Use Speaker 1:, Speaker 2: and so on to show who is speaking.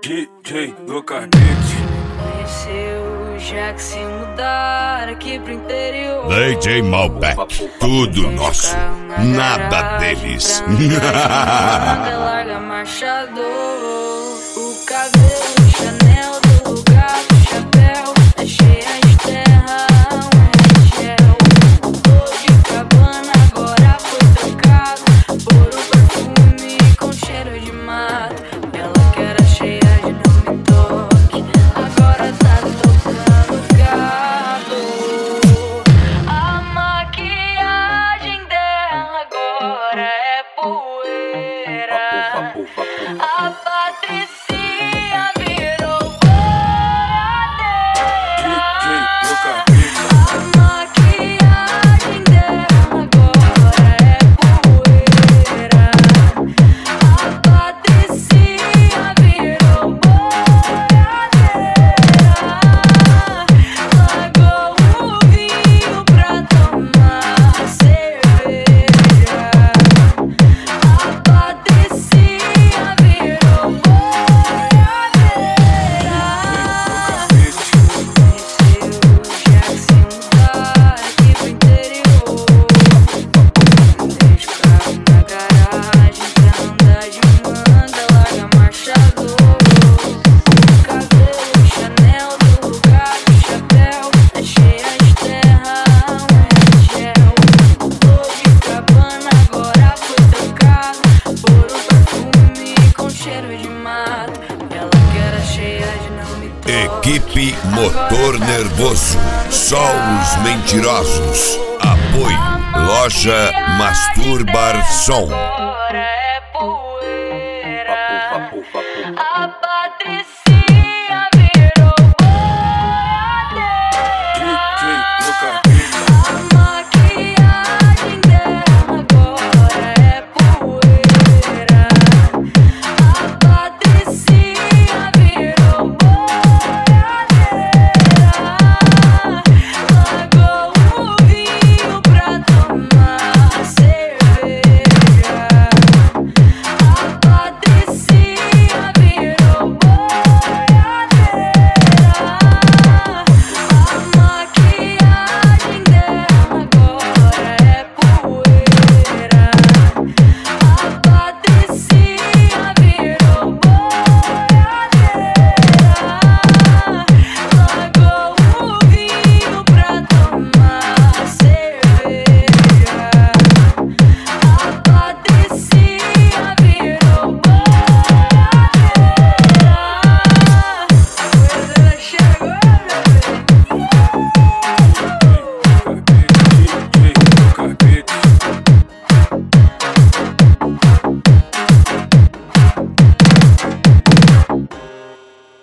Speaker 1: DJ do Carnete.
Speaker 2: Conheceu já que se mudar aqui pro interior.
Speaker 3: DJ Malbec, tudo nosso, nada deles.
Speaker 2: Larga marchador, o cabelo Chanel do lugar do chapéu é cheia de terra, um gel. Mudou de cabana, agora foi trocado por um perfume com cheiro de mato. Ela que era cheia de não me toque, agora tá tocando gado. A maquiagem dela agora é poeira. A Patricinha virou boiadeira. A maquiagem dela agora é poeira. A Patricinha virou boiadeira. Largou o vinho pra tomar cerveja. A Patricinha virou boiadeira. Conheceu já que se mudar aqui pro interior. Deixa o carro na garagem pra andar de manga, larga marchador. O cabelo Chanel do lugar do chapéu é cheia de terra, um gel. Mudou de cabana, agora foi trocado por um perfume com cheiro de mato. Ela que era cheia de não me toque.
Speaker 3: Equipe Motor Nervoso, só os mentirosos. Apoio, loja Masturbar Som.
Speaker 2: Agora é poeira. A Patricinha